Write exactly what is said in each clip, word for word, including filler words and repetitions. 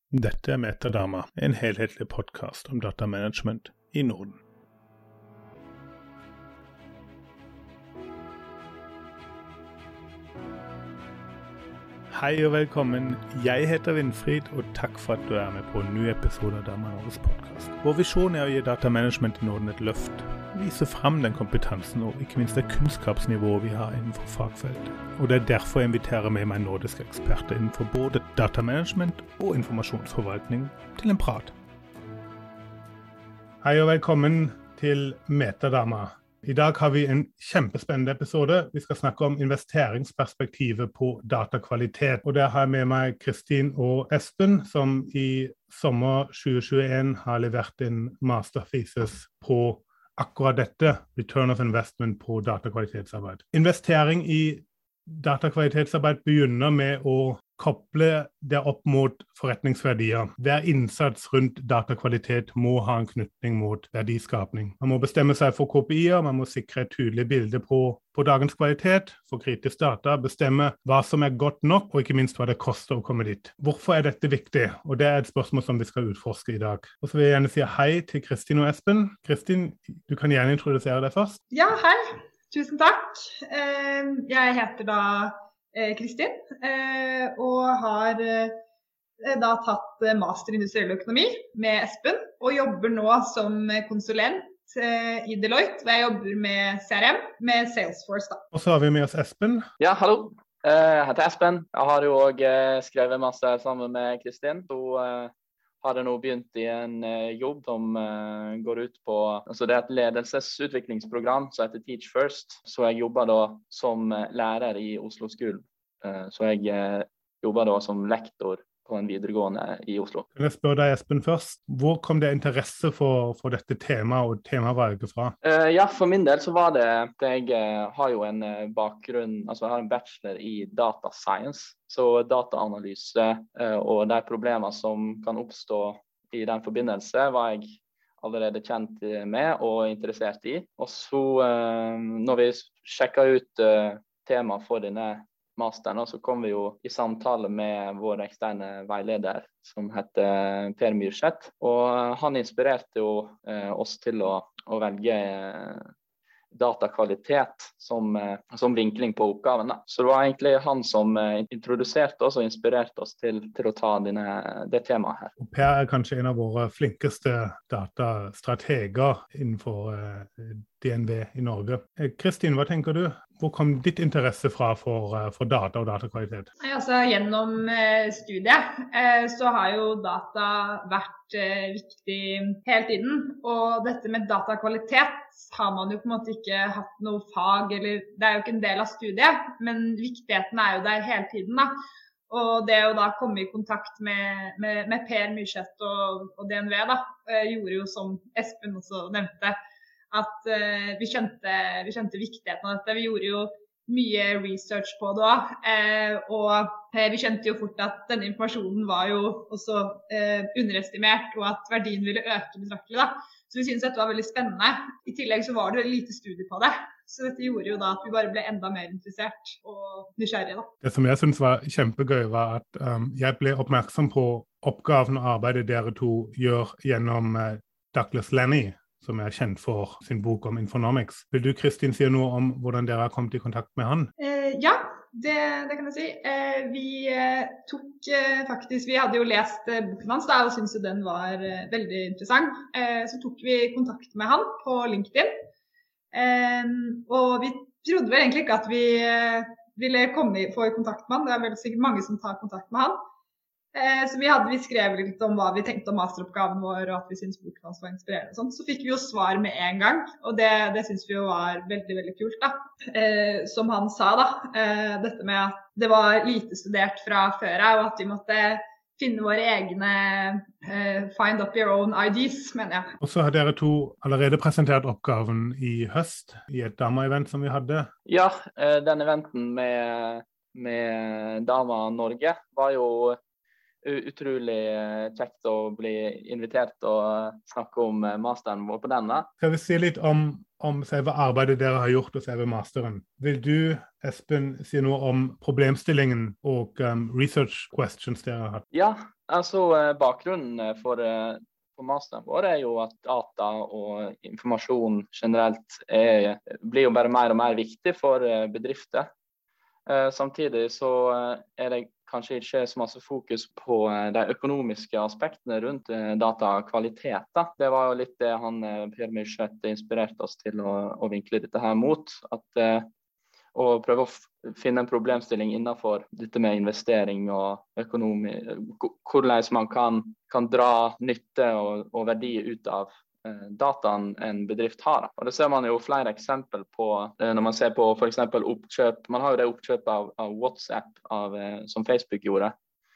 Dette er Metadama, en helhetlig podcast om datamanagement i Norden. Hei og velkommen, jeg heter Winfried, og takk for at du er med på en ny episode av Dama Norges podcast. Vår visjon er å gi datamanagement i Norden et løft, vise frem den kompetansen og ikke minst det kunnskapsnivået vi har innenfor fagfeltet. Og det er derfor jeg inviterer med meg nordiske eksperter innenfor både datamanagement og informasjonsforvaltning til en prat. Hei og velkommen til Metadama. I dag har vi en kjempespennende episode. Vi skal snakke om investeringsperspektivet på datakvalitet. Og der har jeg med meg Kristin og Espen, som i sommer tjue tjueen har levert en masterthesis på akkurat dette, Return of Investment på datakvalitetsarbeid. Investering i datakvalitetsarbeid begynner med å koble det opp mot forretningsverdier. Hver innsats rundt datakvalitet må ha en knytning mot verdiskapning. Man må bestemme seg for K P I-er, man må sikre et tydelig bilde på, på dagens kvalitet, for kritisk data, bestemme hva som er godt nok, og ikke minst hva det koster å komme dit. Hvorfor er dette viktig? Og det er et spørsmål som vi skal utforske i dag. Og så vil jeg gjerne si hei til Kristin og Espen. Kristin, du kan gjerne introdusere deg først. Ja, hei. Tusen takk. Jeg heter da Kristin, og har da tatt master i industriell økonomi med Espen, og jobber nå som konsulent i Deloitte, hvor jeg jobber med C R M, med Salesforce da. Og så har vi med oss Espen. Ja, hallo. Jeg heter Espen. Jeg har jo også skrevet master sammen med Kristin, så har jeg nå begynt i en jobb som går ut på, altså det er et ledelsesutviklingsprogram som heter Teach First, så jeg jobber da som lærer i Oslo School, så jeg jobber da som lektor på en videregående i Oslo. Kan jeg spørre deg, Espen, først? Hvor kom det interesse for, for dette temaet og temavalget fra? Uh, ja, for min del så var det, det jeg uh, har jo en uh, bakgrunn, altså jeg har en bachelor i data science, så dataanalyse uh, og de problemer som kan oppstå i den forbindelse var jeg allerede kjent med og interessert i. Og så uh, når vi sjekket ut uh, tema for denne masteren, og så kom vi jo i samtale med vår eksterne veileder som heter Per Myrseth, og han inspirerte jo eh, oss til å, å velge eh, datakvalitet som, eh, som vinkling på oppgaven. Da. Så det var egentlig han som eh, introduserte oss og inspirerte oss til, til å ta denne, det temaet her. Og Per er kanskje en av våre flinkeste datastrateger innenfor eh, D N V i Norge. Eh, Kristin, hva tenker du? Hvor kom ditt interesse fra for, for data og datakvalitet? Altså, gjennom eh, studiet eh, så har jo data vært eh, viktig hele tiden. Og dette med datakvalitet har man jo på en måte ikke hatt noe fag, eller det er jo ikke en del av studiet, men viktigheten er jo der hele tiden da. Og det å da komme i kontakt med, med, med Per Myrseth og, og D N V da, eh, gjorde jo som Espen også nevnte, at uh, vi, skjønte, vi skjønte viktigheten av dette. Vi gjorde jo mye research på det også, eh, og eh, vi skjønte jo fort at denne informasjonen var jo også eh, underestimert, og at verdien ville øke betraktelig da. Så vi synes dette var veldig spennende. I tillegg så var det veldig lite studie på det, så dette gjorde jo da at vi bare ble enda mer interessert og nysgjerrige da. Det som jeg synes var kjempegøy var at um, jeg ble oppmerksom på oppgaven og arbeidet dere to gjør gjennom uh, Douglas Lenny, som er kjent for sin bok om Infonomics. Vil du, Kristin, si noe om hvordan dere har kommet i kontakt med han? Eh, ja, det, det kan jeg si. Eh, vi eh, tok eh, faktisk, vi hadde jo lest eh, boken hans da, og syntes jo den var eh, veldig interessant. Eh, så tok vi kontakt med han på LinkedIn. Eh, og vi trodde vel egentlig ikke at vi eh, ville komme i, få i kontakt med han. Det er vel sikkert mange som tar kontakt med han. Eh, så vi, hadde, vi skrev litt om hva vi tenkte om masteroppgaven vår, og at vi syntes boken hans var inspirerende og sånt. Så fikk vi jo svar med en gang, og det, det synes vi jo var veldig, veldig kult da. Eh, som han sa da, eh, dette med at det var lite studert fra før av, og at vi måtte finne våre egne eh, find up your own I Ds, mener jeg. Og så har dere to allerede presentert oppgaven i høst, i et Dama-event som vi hadde. Ja, eh, den eventen med, med Dama Norge var jo utrolig kjekt å bli invitert og snakke om masteren vår på denne. Skal vi si litt om, om selve arbeidet dere har gjort og selve masteren? Vil du, Espen, si noe om problemstillingen og um, research questions dere har hatt? Ja, Altså, bakgrunnen for, for masteren vår er jo at data og informasjon generelt er, blir jo bare mer og mer viktig for bedrifter. Samtidig så er det kanskje ikke så masse fokus på de økonomiske aspektene rundt datakvalitet. Da. Det var jo litt det han, Per Myrseth, inspirerte oss til å, å vinkle dette her mot. At og prøve å finne en problemstilling innenfor dette med investering og økonomi, hvordan man kan, kan dra nytte og, og verdi ut av eh, dataen en bedrift har. Og det ser man jo flere eksempel på eh, når man ser på for eksempel oppkjøp. Man har jo det oppkjøpet av, av WhatsApp av, eh, som Facebook gjorde.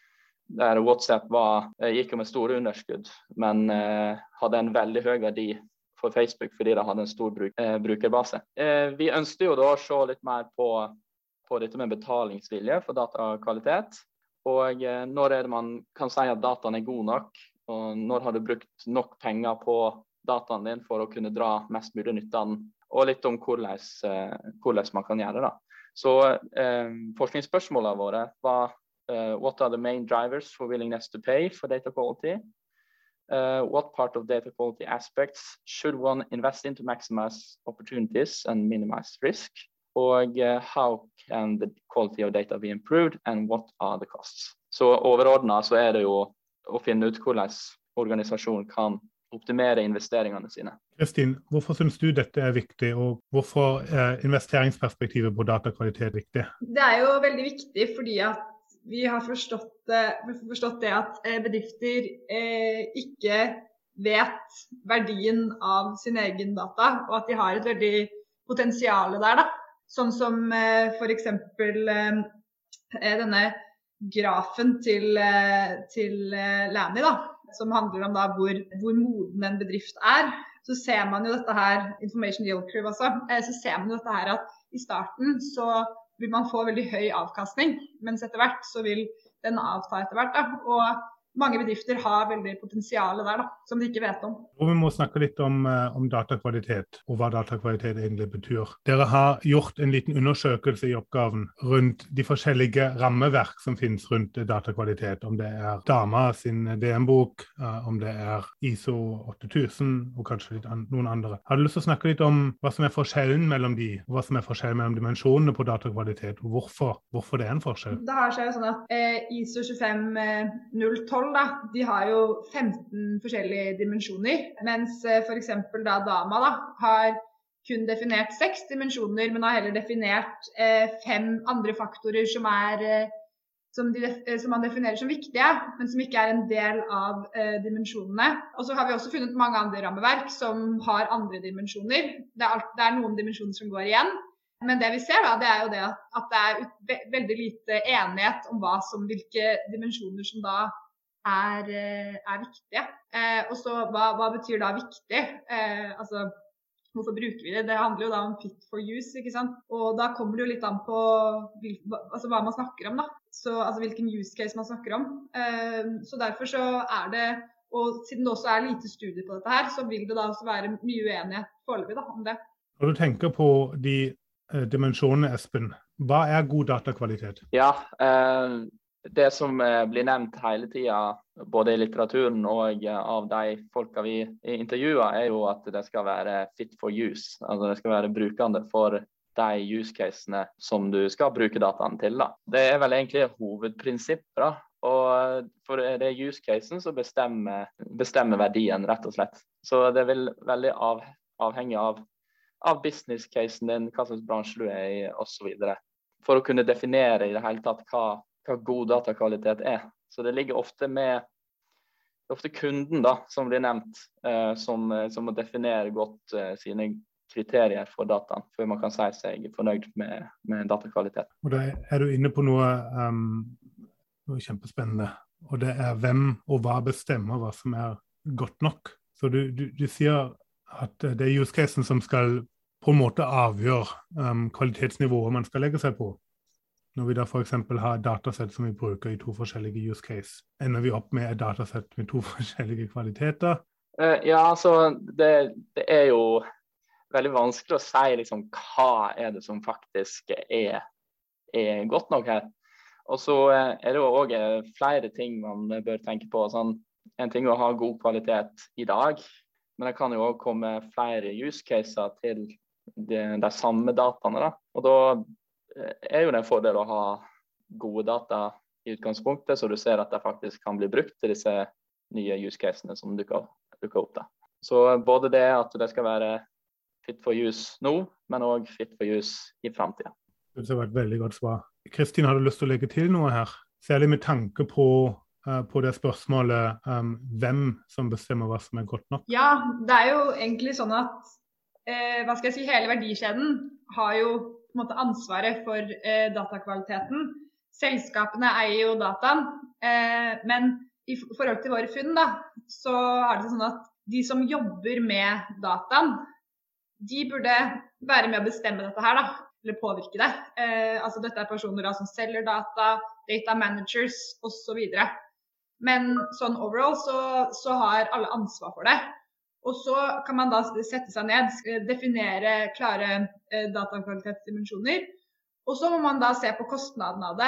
Der WhatsApp var, eh, gikk jo med store underskudd, men eh, hadde en veldig høy verdi for Facebook fordi det hadde en stor bruk, eh, brukerbase. Eh, vi ønsket jo da å se litt mer på, på dette med betalingsvilje for datakvalitet. Og eh, når er det man kan si at dataen er god nok, og når har du brukt nok penger på dataen din for å kunne dra mest mulig nytte av den, og litt om hvordan, eh, hvordan man kan gjøre det. Så eh, forskningsspørsmålene våre var uh, what are the main drivers for willingness to pay for data quality? Uh, what part of data quality aspects should one invest in to maximize opportunities and minimize risk? Og uh, how can the quality of data be improved and what are the costs? Så overordnet så er det jo å finne ut hvordan organisasjonen kan optimere investeringene sine. Kristin, hvorfor synes du dette er viktig, og hvorfor er investeringsperspektivet på datakvalitet viktig? Det er jo veldig viktig fordi at vi har forstått, forstått det at bedrifter eh, ikke vet verdien av sin egen data, og at de har et veldig potensial der, da. Sånn som eh, for eksempel eh, denne grafen til, eh, til eh, Lanny, da, som handler om da hvor, hvor moden en bedrift er. Så ser man jo dette her, information yield curve altså, eh, så ser man jo dette her at i starten så vil man få veldig høy avkastning, mens etter hvert så vil den avta etter hvert, da. Og mange bedrifter har veldig potensial der, da, som de ikke vet om. Og vi må snakke litt om, om datakvalitet, og hva datakvalitet egentlig betyr. Dere har gjort en liten undersøkelse i oppgaven rundt de forskjellige rammeverk som finnes rundt datakvalitet, om det er DAMA sin D M-bok, om det er I S O åtte tusen, og kanskje litt an- noen andre. Har du lyst til å snakke litt om hva som er forskjellen mellom de, og hva som er forskjellen mellom dimensjonene på datakvalitet, og hvorfor, hvorfor det er en forskjell? Det har seg jo sånn at eh, I S O tjuefem null tolv da, de har jo femten forskjellige dimensjoner, mens for eksempel da DAMA da, har kun definert seks dimensjoner, men har heller definert eh, fem andre faktorer som, er, eh, som, de, som man definerer som viktige, men som ikke er en del av eh, dimensjonene. Og så har vi også funnet mange andre rammeverk som har andre dimensjoner. Det er, alt, det er noen dimensjoner som går igjen. Men det vi ser da, det er jo det at, at det er ve veldig lite enighet om hva som, hvilke dimensjoner som da Er, er viktige. Eh, og så, hva, hva betyr da viktig? Eh, altså, hvorfor bruker vi det? Det handler jo da om fit for use, ikke sant? Og da kommer det jo litt an på hvil, altså, hva man snakker om da. Så, altså hvilken use case man snakker om. Eh, så derfor så er det, og siden det også er lite studier på dette her, så vil det da også være mye uenighet foreløpig da, om det. Når du tenker på de eh, dimensjonene, Espen, hva er god datakvalitet? Ja, eh... Det som blir nevnt hele tiden, både i litteraturen og av de folka vi intervjuer, er jo at det skal være fit for use. Altså det skal være brukende for de use casene som du skal bruke dataen til. Da. Det er vel egentlig hovedprinsippet, da. Og for det use casen så bestemmer, bestemmer verdien, rett og slett. Så det vil veldig av, avhenge av, av business casen din, hva slags bransje du er i, og så videre. For å kunne definere i det hele tatt hva hva god datakvalitet er. Så det ligger ofte med ofte kunden da, som blir nevnt, eh, som, som må definere godt eh, sine kriterier for dataen, før man kan si seg fornøyd med, med datakvalitet. Og da er du inne på noe, um, noe kjempespennende, og det er hvem og hva bestemmer hva som er godt nok. Så du, du, du sier at det er use casen som skal på en måte avgjøre um, kvalitetsnivået man skal legge seg på. Når vi da for eksempel har datasett som vi bruker i to forskjellige use case, ender vi opp med et datasett med to forskjellige kvaliteter? Uh, ja, altså det, det er jo veldig vanskelig å si liksom, hva er det som faktisk er, er godt nok her. Og så er det jo også flere ting man bør tenke på. Sånn, en ting er å ha god kvalitet i dag, men det kan jo også komme flere use caser til de, de samme dataene. Da. Og da er jo det en fordel å ha gode data i utgangspunktet, så du ser at det faktisk kan bli brukt til disse nye use casene som dukker, dukker opp. Da. Så både det at det skal være fit for use nå, men også fit for use i fremtiden. Det var et veldig godt svar. Kristin, har du lyst til å legge til noe her? Særlig med tanke på, uh, på det spørsmålet um, hvem som bestemmer hva som er godt nok? Ja, det er jo egentlig sånn at uh, hva skal jeg si, hele verdikjeden har jo på en måte ansvaret for uh, datakvaliteten. Selskapene eier jo dataen, uh, men i forhold til våre funn da, så er det sånn at de som jobber med dataen, de burde være med å bestemme dette her da. Eller påvirke det. Eh, altså dette er personer da, som selger data, data managers og så videre. Men sånn overall så, så har alle ansvar for det. Og så kan man da sette seg ned, definere klare eh, datakvalitetsdimensjoner. Og så må man da se på kostnadene av det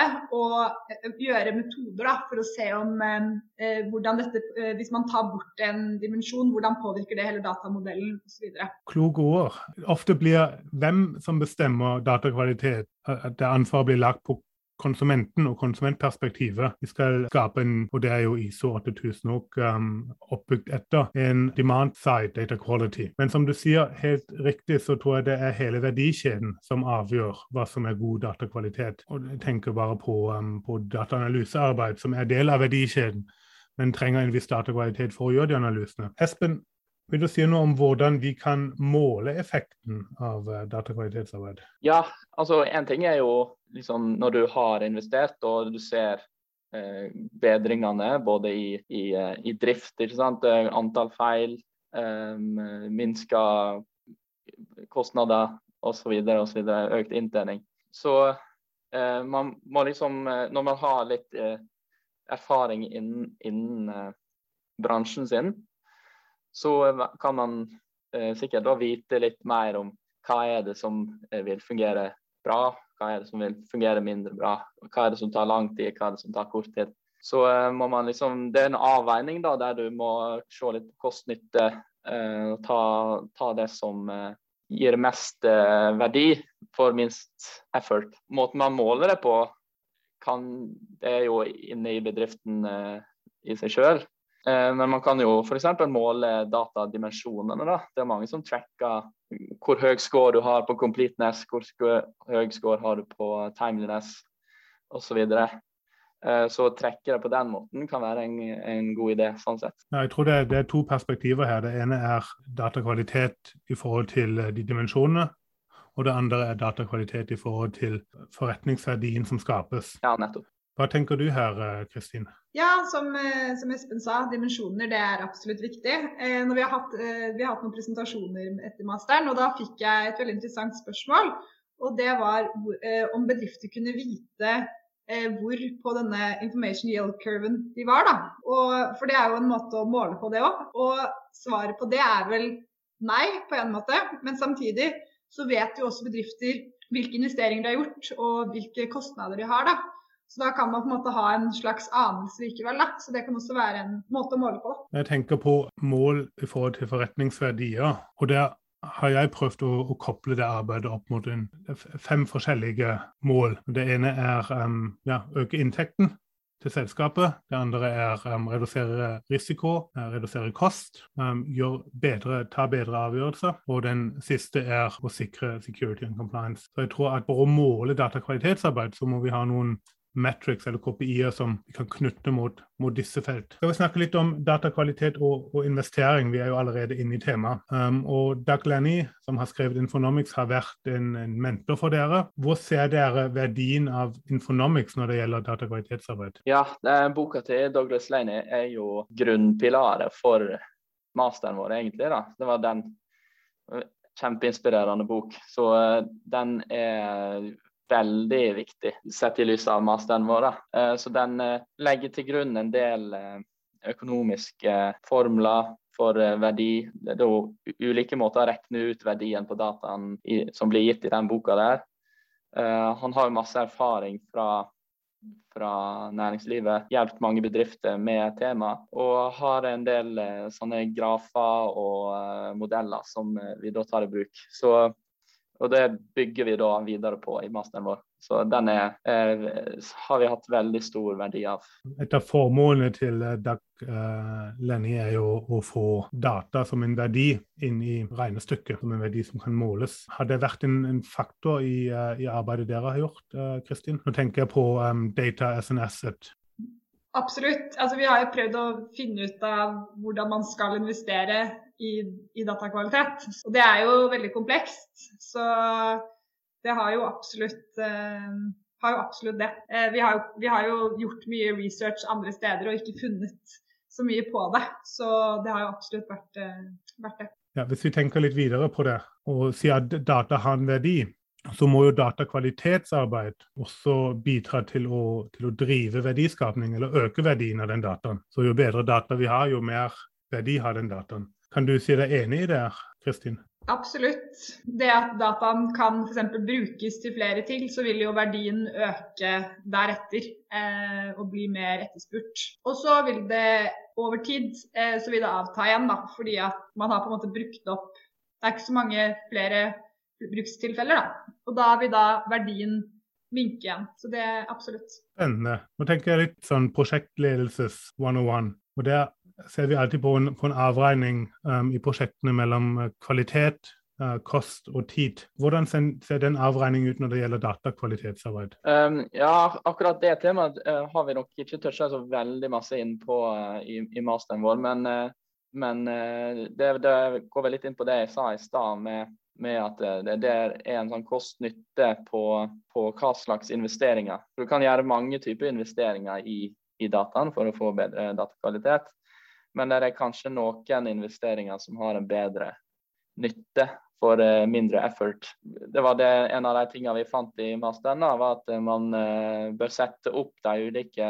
og gjøre metoder da, for å se om eh, hvordan dette, eh, hvis man tar bort en dimensjon, hvordan påvirker det hele datamodellen og så videre. Kloke ord. Ofte blir hvem som bestemmer datakvalitet, at det ansvaret blir lagt på konsumenten og konsumentperspektivet. Vi skal skape en, og det er jo I S O åtte tusen også um, oppbygd etter, en demand-side data quality. Men som du sier helt riktig, så tror jeg det er hele verdikjeden som avgjør hva som er god datakvalitet. Og jeg tenker bare på, um, på dataanalysearbeid som er del av verdikjeden, men trenger en viss datakvalitet for å gjøre de analysene. Espen, vil du si noe om hvordan vi kan måle effekten av uh, datakvalitetsarbeid? Ja, altså en ting er jo liksom når du har investert og du ser eh, bedringene både i, i, i drift, ikke sant? Antall feil, eh, minska kostnader og så videre, og så videre, økt inntjening. Så eh, man må liksom, når man har litt eh, erfaring innen, innen eh, bransjen sin, så kan man eh, sikkert da vite litt mer om hva er det som eh, vil fungere bra, hva er det som vil fungere mindre bra, hva er det som tar lang tid, hva er det som tar kort tid. Så eh, må man liksom, det er en avveining da, der du må se litt på kost-nytte, eh, ta, ta det som eh, gir mest eh, verdi for minst effort. Måten man måler det på, kan, det er jo inne i bedriften eh, i seg selv. Men man kan jo for eksempel måle datadimensjonene. Da. Det er mange som tracker hvor høy score du har på completeness, hvor høy score har du på timeliness og så videre. Så trekke det på den måten kan være en, en god idé, sånn sett. Ja, jeg tror det er, det er to perspektiver her. Det ene er datakvalitet i forhold til de dimensjonene, og det andre er datakvalitet i forhold til forretningsverdien som skapes. Ja, nettopp. Hva tenker du her, Kristin? Ja, som, som Espen sa, dimensjoner det er absolutt viktig. Eh, når vi, har hatt, eh, vi har hatt noen presentasjoner etter masteren, og da fikk jeg et veldig interessant spørsmål. Og det var eh, om bedrifter kunne vite eh, hvor på denne information yield curven de var. Da. Og, for det er jo en måte å måle på det også. Og svaret på det er vel nei på en måte, men samtidig så vet jo også bedrifter hvilke investeringer de har gjort og hvilke kostnader de har da. Så da kan man på en måte ha en slags anelse likevel, da. Så det kan også være en måte å måle på. Jeg tenker på mål i forhold til forretningsverdier, og der har jeg prøvd å, å koble det arbeidet opp mot en, fem forskjellige mål. Det ene er um, ja, øke inntekten til selskapet, det andre er um, redusere risiko, uh, redusere kost, um, gjør bedre, ta bedre avgjørelser, og den siste er å sikre security and compliance. Så jeg tror at for å måle datakvalitetsarbeid så må vi ha noen metrics eller K P I-er som vi kan knytte mot, mot disse felt. Skal vi snakke litt om datakvalitet og, og investering? Vi er jo allerede inne i temaet. Um, og Doug Lenny, som har skrevet Infonomics, har vært en, en mentor for dere. Hvor ser dere verdien av Infonomics når det gjelder datakvalitetsarbeid? Ja, boka til Douglas Lenny er jo grunnpilaret for masteren vår egentlig. Da. Det var den kjempeinspirerende bok. Så den er veldig viktig sett i lys av masteren vår. Så den legger til grunn en del økonomiske formler for verdi. Det er da ulike måter å rekne ut verdien på dataen som blir gitt i den boka der. Han har masse erfaring fra fra næringslivet, hjulpet mange bedrifter med tema, og har en del uh, sånne grafer og uh, modeller som uh, vi da tar i bruk. Så Og det bygger vi da videre på i masteren vår. Så den er, eh, har vi hatt veldig stor verdi av. Et av formålene til D A C uh, Lenny er jo å få data som en verdi inn i regnestykket, som en verdi som kan måles. Har det vært en, en faktor i, uh, i arbeidet dere har gjort, uh, Kristin? Nå tenker jeg på um, data as an asset. Absolutt. Altså, vi har jo prøvd å finne ut av hvordan man skal investere i, i datakvalitet. Og det er jo veldig komplekst, så det har jo absolutt, eh, har jo absolutt det. Eh, vi, har jo, vi har jo gjort mye research andre steder og ikke funnet så mye på det, så det har jo absolutt vært, eh, vært det. Ja, hvis vi tenker litt videre på det, og sier at data har en verdi, så må jo datakvalitetsarbeid også bidra til å, til å drive verdiskapning eller øke verdien av den dataen. Så jo bedre data vi har, jo mer verdi har den dataen. Kan du si deg enig i det, Kristin? Absolutt. Det at dataen kan for eksempel brukes til flere ting, så vil jo verdien øke deretter eh, og bli mer etterspurt. Og så vil det over tid eh, så vil det avta igjen, da, fordi at man har på en måte brukt opp. Det er ikke så mange flere brukstilfeller, da. Og da vil da verdien minke igjen. Så det er absolutt. Spennende. Nå tenker jeg litt sånn prosjektledelses one oh one. Og det ser vi alltid på en, på en avregning um, i prosjektene mellom kvalitet, uh, kost og tid. Hvordan ser den avregningen ut når det gjelder datakvalitetsarbeid? Um, ja, akkurat det temaet uh, har vi nok ikke tørstet så veldig masse inn på uh, i, i masteren vår, men, uh, men uh, det, det går vel litt inn på det jeg sa i stad med med at det, det er en sånn kost-nytte på, på hva slags investeringer. Du kan gjøre mange typer investeringer i, i dataen for å få bedre datakvalitet, men det er kanskje noen investeringer som har en bedre nytte for uh, mindre effort. Det var det, en av de tingene vi fant i masteren, var at man uh, bør sette opp de ulike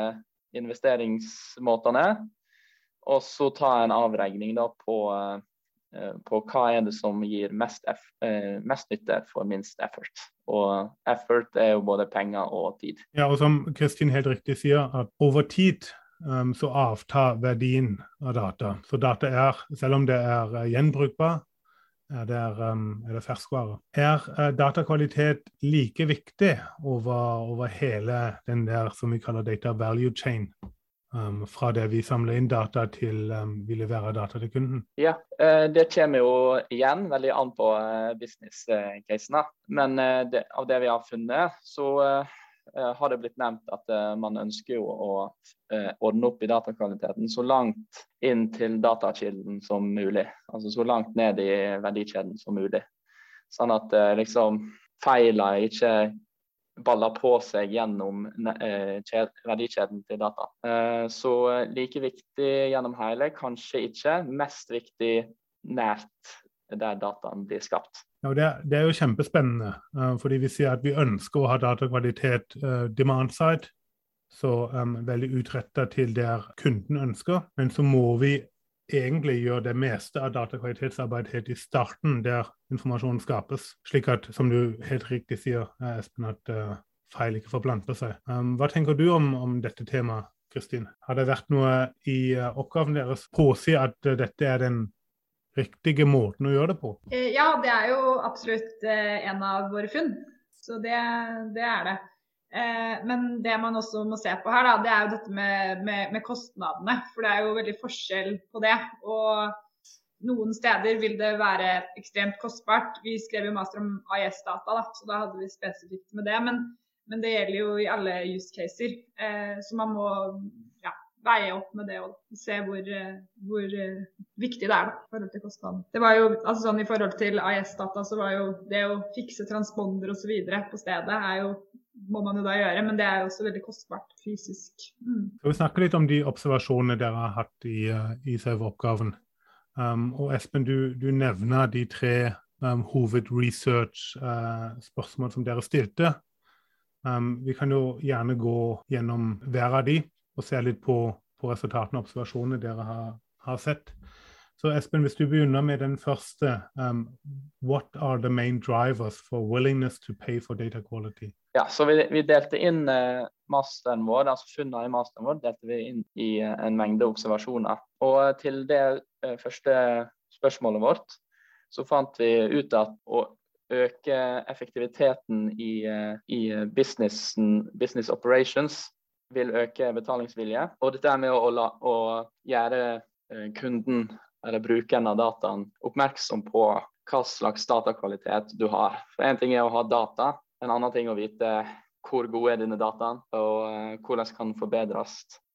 investeringsmåtene, og så ta en avregning da på uh, på hva er det som gir mest, eff, eh, mest nytte for minst effort. Og effort er jo både penger og tid. Ja, og som Kristin helt riktig sier, at over tid um, så avtar verdien av data. Så data er, selv om det er uh, gjenbrukbar, er det, um, er det ferskvare. Er uh, datakvalitet like viktig over, over hele den der som vi kaller data value chain? Um, fra det vi samler inn data til um, vi leverer data til kunden? Ja, uh, det kommer jo igjen veldig an på uh, business-casene. Men uh, det, av det vi har funnet, så uh, har det blitt nevnt at uh, man ønsker jo å uh, ordne opp i datakvaliteten så langt inn til datakilden som mulig. Altså så langt ned i verdikjeden som mulig. Sånn at uh, liksom feiler ikke baller på seg gjennom eh, verdikjeden til data. Eh, så like viktig gjennom hele, kanskje ikke. Mest viktig nært der dataen blir skapt. Ja, det, det er jo kjempespennende, uh, fordi vi sier at vi ønsker å ha datakvalitet uh, demand-side, så um, veldig utrettet til der kunden ønsker, men så må vi egentlig gjør det meste av datakvalitetsarbeid helt i starten der informasjonen skapes, slik at, som du helt riktig sier, Espen, at uh, feil ikke forplanter seg. Um, hva tenker du om, om dette temaet, Kristin? Har det vært noe i uh, oppgaven deres påsi at uh, dette er den riktige måten å gjøre det på? Uh, ja, det er jo absolutt uh, en av våre funn, så det, det er det. Men det man også må se på her, da, det er jo dette med, med, med kostnadene, for det er jo veldig forskjell på det. Og noen steder vil det være ekstremt kostbart. Vi skrev jo master om I S-data, da, så da hadde vi spesifikt med det. Men, men det gjelder jo i alle use caser, eh, så man må ja, veie opp med det og se hvor, hvor viktig det er da, i forhold til kostnaden. Det var jo, altså sånn i forhold til I S-data, så var jo det å fikse transponder og så videre på stedet er jo må man jo da gjøre, men det er jo også veldig kostbart fysisk. Mm. Skal vi snakke litt om de observasjonene dere har hatt i, i selve oppgaven. Um, og Espen, du, du nevner de tre um, hovedresearch-spørsmål uh, som dere stilte. Um, vi kan jo gjerne gå gjennom hver av de og se litt på, på resultatene og observasjonene dere har, har sett. Så Espen, hvis du begynner med den første, um, what are the main drivers for willingness to pay for data quality? Ja, så vi, vi delte inn eh, masteren vår, altså funnene i masteren vår, delte vi inn i eh, en mengde observasjoner. Og til det eh, første spørsmålet vårt, så fant vi ut at å øke effektiviteten i, eh, i businessen, business operations vil øke betalingsvilje. Og dette er med å, å, å gjøre eh, kunden eller brukeren av dataen oppmerksom på hva slags datakvalitet du har. For en ting er å ha data, en annen ting å vite hvor gode er dine dataen, og uh, hvordan kan den forbedres,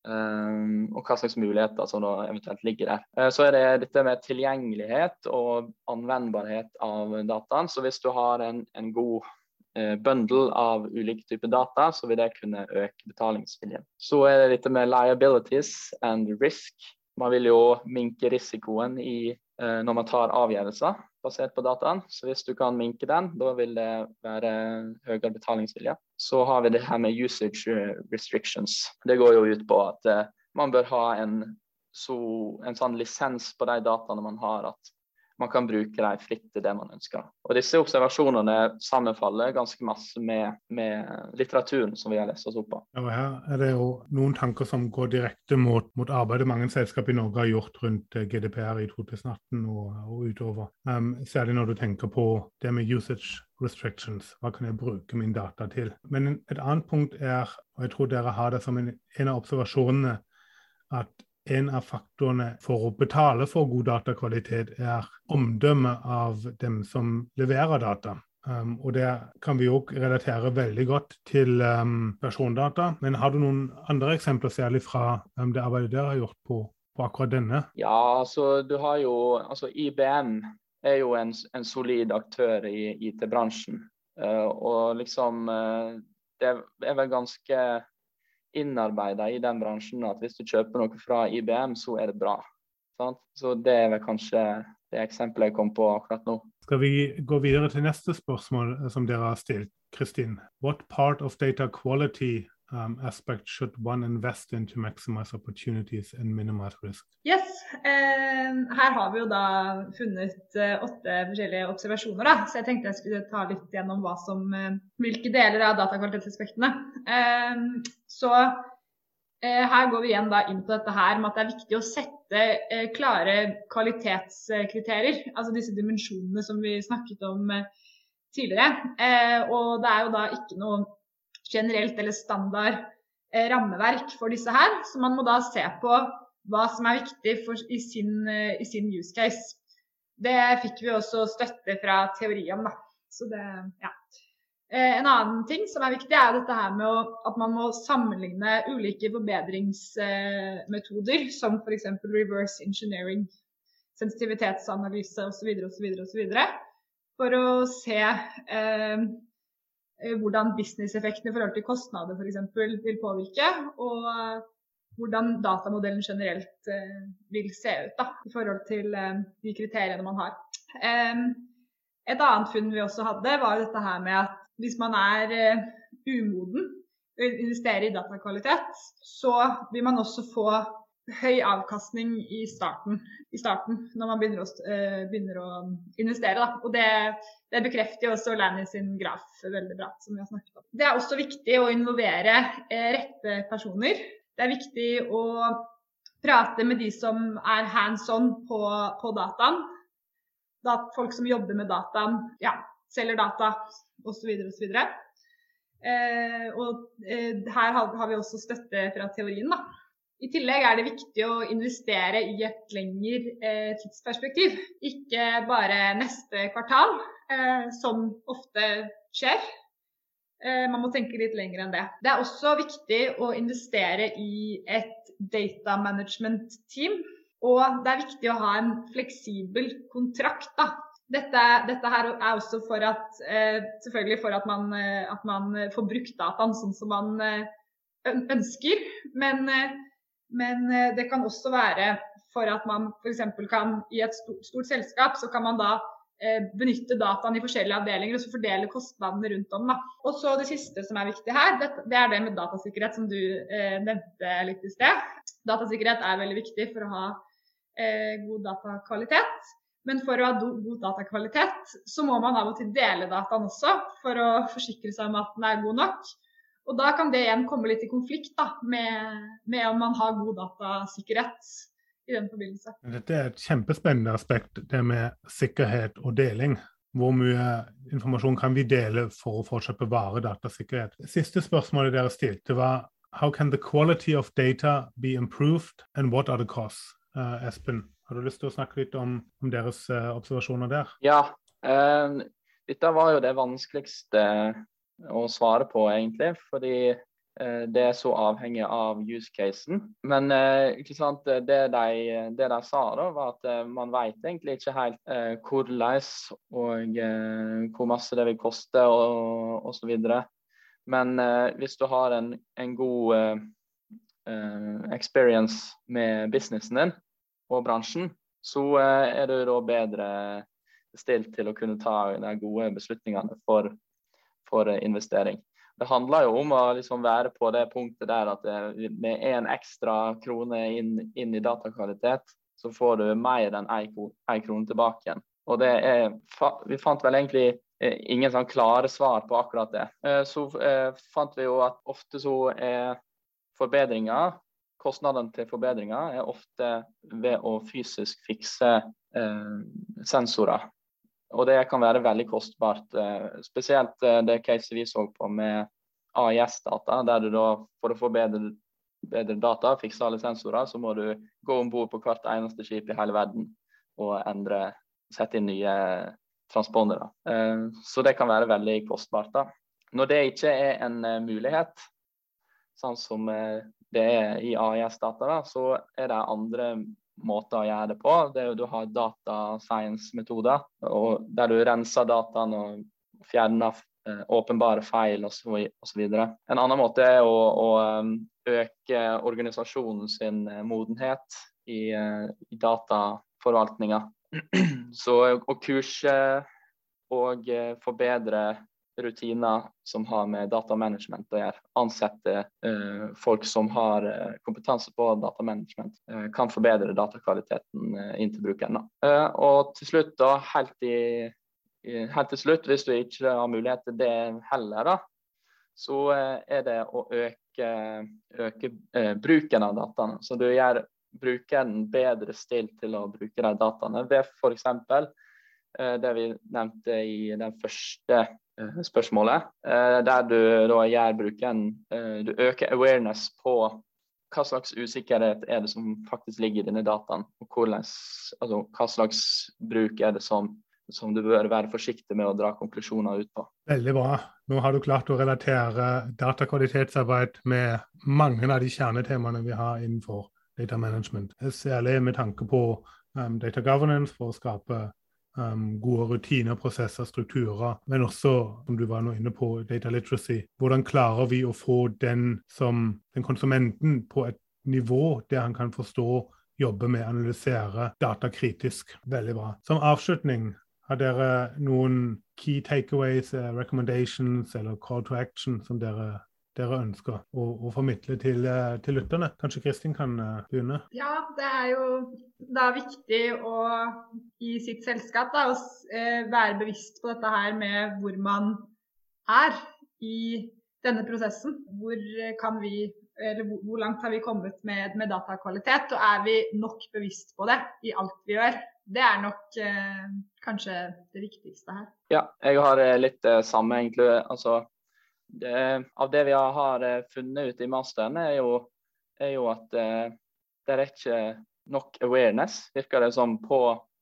um, og hva slags muligheter som da eventuelt ligger der. Uh, så er det dette med tilgjengelighet og anvendbarhet av dataen. Så hvis du har en, en god uh, bundle av ulike typer data, så vil det kunne øke betalingsviljen. Så er det dette med liabilities and risk. Man vil jo minke risikoen i, uh, når man tar avgjørelser basert på dataen. Så hvis du kan minke den, da vil det være høyere betalingsvilje. Så har vi det her med usage restrictions. Det går jo ut på at uh, man bør ha en, så, en sånn lisens på de dataene man har, at man kan bruke dem fritt til det man ønsker. Og disse observasjonene sammenfaller ganske masse med, med litteraturen som vi har lest oss opp på. Ja, og her er det jo noen tanker som går direkte mot, mot arbeidet mange selskap i Norge har gjort rundt G D P R i to tusen atten og, og utover. Um, særlig når du tenker på det med usage restrictions. Hva kan jeg bruke min data til? Men et annet punkt er, og jeg tror dere har det som en, en av observasjonene, at en av faktorene for å betale for god datakvalitet er omdømme av dem som leverer data. Um, og det kan vi jo relatere veldig godt til um, persondata. Men har du noen andre eksempler, særlig fra um, det arbeidet dere har gjort på, på akkurat denne? Ja, altså du har jo, altså I B M er jo en, en solid aktør i I T-bransjen. Uh, og liksom, uh, det er vel ganske innarbeidet i den bransjen at hvis du kjøper noe fra I B M, så er det bra. Sant? Så det er vel kanskje det eksempelet jeg kom på akkurat nå. Skal vi gå videre til neste spørsmål som dere har stilt, Kristin? What part of data quality um, aspect should one invest in to maximize opportunities and minimize risk? Yes, eh, her har vi jo da funnet eh, åtte forskjellige observasjoner da, så jeg tenkte jeg skulle ta litt gjennom hva som, eh, hvilke deler av datakvalitetsaspektene. Eh, så eh, her går vi igjen da inn på dette her med at det er viktig å sette eh, klare kvalitetskriterier, altså disse dimensjonene som vi snakket om eh, tidligere. Eh, og det er jo da ikke noe generelt eller standard eh, rammeverk for disse her, så man må da se på hva som er viktig for, i, sin, uh, i sin use case. Det fikk vi også støtte fra teori om, da. Så det, ja. Eh, en annen ting som er viktig er dette her med å, at man må sammenligne ulike forbedringsmetoder, uh, som for eksempel reverse engineering, sensitivitetsanalyse osv. osv. osv. For å se uh, hvordan business-effektene i forhold til kostnader for eksempel vil påvirke, og hvordan datamodellen generelt eh, vil se ut da, i forhold til eh, de kriteriene man har. Eh, et annet funn vi også hadde var dette her med at hvis man er eh, umoden og investerer i datakvalitet, så vil man også få høy avkastning i starten, i starten når man begynner å, eh, begynner å investere. Da. Og det, det bekrefter jo også Lanny sin graf veldig bra, som vi har snakket om. Det er også viktig å involvere eh, rette personer. Det er viktig å prate med de som er hands-on på, på dataen. Da folk som jobber med dataen, ja, selger data, og så videre, og så videre. Eh, og eh, her har, har vi også støtte fra teorien, da. I tillegg er det viktig å investere i et lengre eh, tidsperspektiv. Ikke bare neste kvartal, eh, som ofte skjer. Man må tenke litt lenger enn det. Det er også viktig å investere i et data management team, og det er viktig å ha en fleksibel kontrakt. Da. Dette, dette her er også for at, selvfølgelig for at man, at man får brukt dataen sånn som man ønsker, men, men det kan også være for at man for eksempel kan, i et stort, stort selskap, så kan man da benytte dataen i forskjellige avdelinger og så fordele kostnadene rundt om. Da. Og så det siste som er viktig her, det, det er det med datasikkerhet som du eh, nevnte litt i sted. Datasikkerhet er veldig viktig for å ha eh, god datakvalitet, Men for å ha god datakvalitet, så må man av og til dele dataen også, for å forsikre seg om at den er god nok. Og da kan det igjen komme litt i konflikt da, med, med om man har god datasikkerhet i den forbindelse. Dette er et kjempespennende aspekt, det med sikkerhet og deling. Hvor mye informasjon kan vi dele for å fortsatt bevare datasikkerhet? Siste spørsmålet dere stilte var How can the quality of data be improved and what are the costs? Uh, Espen, har du lyst til å snakke litt om, om deres uh, observasjoner der? Ja, uh, dette var jo det vanskeligste å svare på egentlig, fordi uh, det er så avhengig av use casen. Men uh, ikke sant, det, de, det de sa da, var at uh, man vet egentlig ikke helt uh, hvordan og uh, hvor masse det vil koste og, og så videre. Men uh, hvis du har en, en god uh, uh, experience med businessen din og bransjen, så uh, er du da bedre stilt til å kunne ta de gode beslutningene for, for uh, investering. Det handler jo om å liksom være på det punktet der at uh, med en ekstra krone inn, inn i datakvalitet, så får du mer enn en, en krone tilbake igjen. Og det er, vi fant vel egentlig ingen sånn klare svar på akkurat det. Så eh, fant vi jo at ofte så er forbedringer, kostnadene til forbedringer er ofte ved å fysisk fikse eh, sensorer. Og det kan være veldig kostbart. Eh, spesielt eh, det caset vi så på med A I S-data, der du da for å få bedre, bedre data, fikse alle sensorer, så må du gå ombord på hvert eneste skip i hele verden og endre, sette inn nye transpondere. Så det kan være veldig kostbart da. Når det ikke er en mulighet, sånn som det er i A I S-data, da, så er det andre måter å gjøre det på. Det er jo du har data science-metoder, og der du renser dataen og fjerner åpenbare feil og så, og så videre. En annen måte er å, å øke organisasjonen sin modenhet i, i dataforvaltninga. Så å kurse og forbedre rutiner som har med datamanagement å gjøre. Ansette uh, folk som har uh, kompetanse på datamanagement uh, kan forbedre datakvaliteten uh, inn til brukeren. Uh, og til slutt da, helt, i, i, helt til slutt, hvis du ikke har mulighet til det heller da, så uh, er det å øke, øke uh, bruken av dataene. Så du gjør brukeren bedre stilt til å bruke de dataene ved for eksempel uh, det vi nevnte i den første spørsmålet, der du da gjør brukeren, du øker awareness på hva slags usikkerhet er det som faktisk ligger i dine dataen, og hvordan, altså, hva slags bruk er det som, som du bør være forsiktig med å dra konklusjoner ut på. Veldig bra. Nå har du klart å relatere datakvalitetsarbeid med mange av de kjernetemaene vi har innenfor data management. Særlig med tanke på um, data governance for å skape Um, gode rutiner, prosesser, strukturer, men også, som du var nå inne på, data literacy. Hvordan klarer vi å få den som den konsumenten på et nivå der han kan forstå, jobbe med, analysere data kritisk? Veldig bra. Som avslutning, har dere noen key takeaways, recommendations eller call to action som dere dere ønsker å, å formidle til, til lytterne? Kanskje Kristin kan uh, begynne? Ja, det er jo da viktig å i sitt selskap da, å uh, være bevisst på dette her med hvor man er i denne prosessen. Hvor kan vi, eller hvor, hvor langt har vi kommet med, med datakvalitet, og er vi nok bevisst på det i alt vi gjør? Det er nok uh, kanskje det viktigste her. Ja, jeg har litt uh, samme egentlig, altså Det, av det vi har funnet ut i masteren er jo, er jo at eh, det er ikke nok awareness, virker det som, på,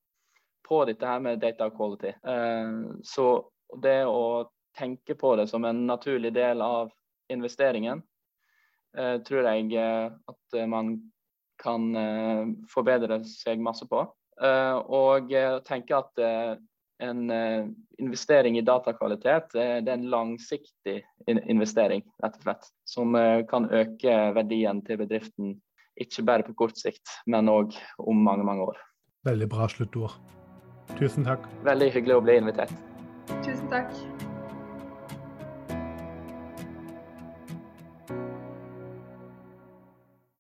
på dette her med data quality. Eh, så det å tenke på det som en naturlig del av investeringen, eh, tror jeg at man kan eh, forbedre seg masse på. Eh, og tenke at eh, en uh, investering i datakvalitet, uh, det er en langsiktig in- investering, rett og slett, som uh, kan øke verdien til bedriften, ikke bare på kort sikt, men også om mange, mange år. Veldig bra sluttord. Tusen takk. Veldig hyggelig å bli invitert. Tusen takk.